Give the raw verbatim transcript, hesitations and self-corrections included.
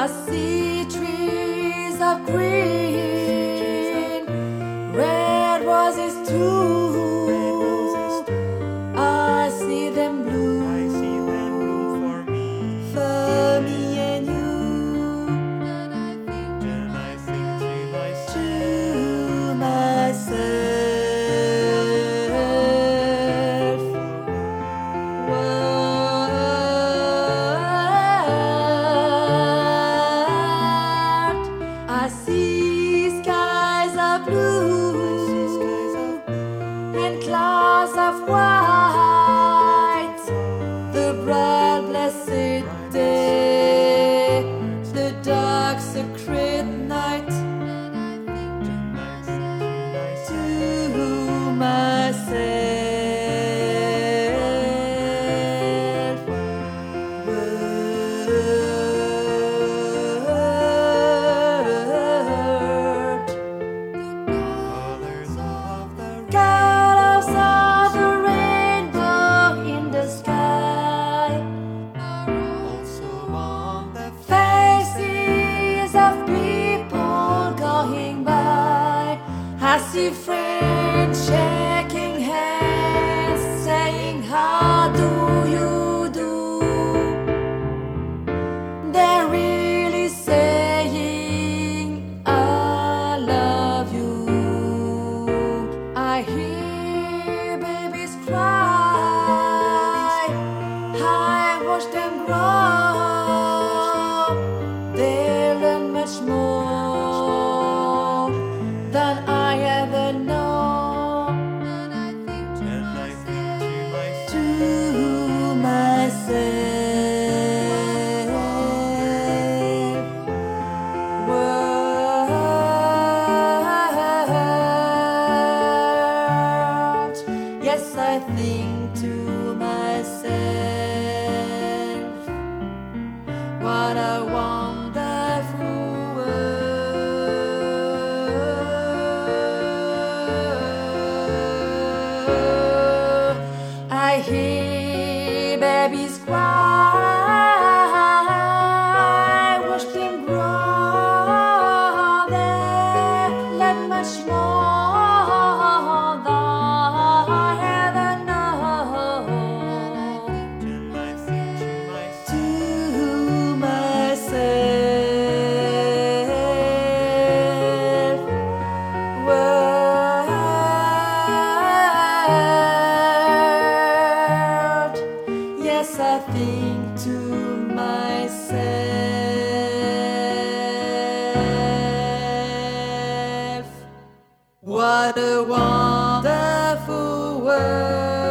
I see trees of green, red roses too. I see them blue, I see them blue for me, for me and you. and I think to myself, To myself, world. I see skies of blue and clouds of white. The bright blessed day, the dark secret night. To myself, world. colors of the Colors of the rainbow in the sky, also on the faces of people going by. I see friends shaking hands, saying, how do you do? They're really saying, I love you. I hear babies cry, I watch them grow. They learn much more than I ever know. and I think to To myself, world. Yes, I think to myself, what a wonderful world. I hear babies cry, watch them grow. They learn much more than I ever know. and I think to myself, To myself, world. Yes, I think to myself, what a wonderful world.